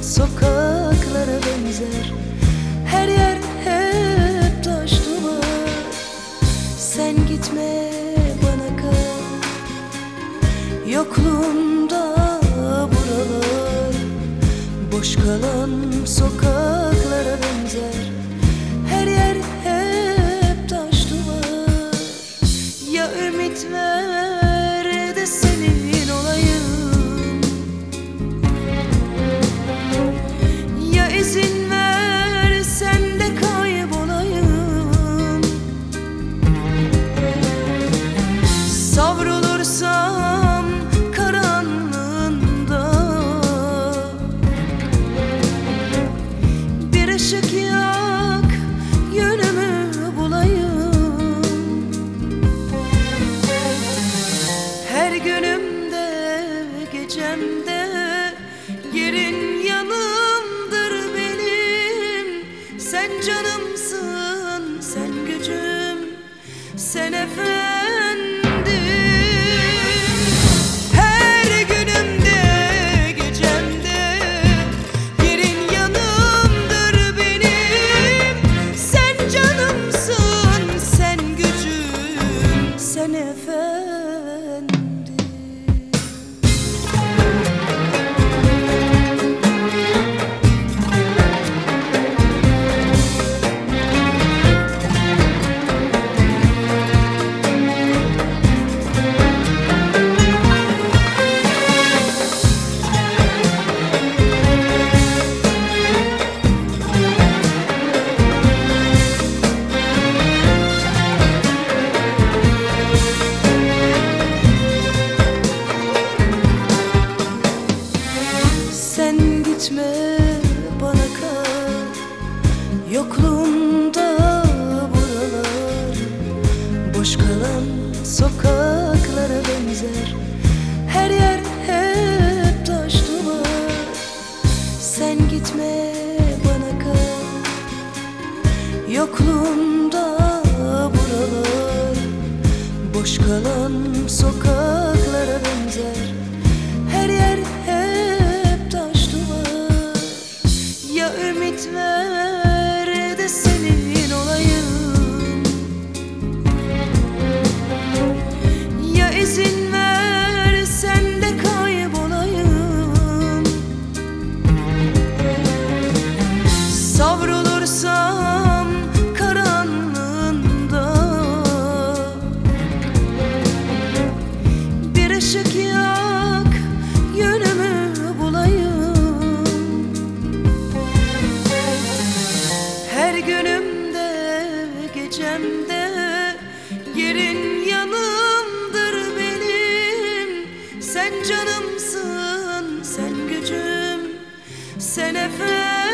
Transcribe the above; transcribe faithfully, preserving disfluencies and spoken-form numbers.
sokaklara benzer. Her yer hep taş duvar. Sen gitme bana kal, yokluğunda buralar boş kalan sokaklara benzer. Her yer hep taş duvar. Ya ümit ver de senin olayım, ya izin ver sen de kaybolayım. Savrulursam karanlığında bir ışık yak, yönümü bulayım. Her günümde gecemde yerin yanımdır benim. Sen canımsın, sen gücüm, sen efendim. Her günümde gecemde yerin yanımdır benim. Sen canımsın, sen gücüm, sen efendim. Sen gitme bana kal, yokluğumda buralar boş kalan sokaklara benzer. Her yer hep taş duvar. Sen gitme bana kal, yokluğumda buralar boş kalan sokaklara benzer. Her yer hep taş duvar. Ya ümit ver de senin olayım, ya izin ver sen de kaybolayım. Savrulursam karanlığında bir ışık yak, yönümü bulayım. Her günümde gecemde yerin yanımdır benim. Sen canımsın, sen gücüm, sen efendim.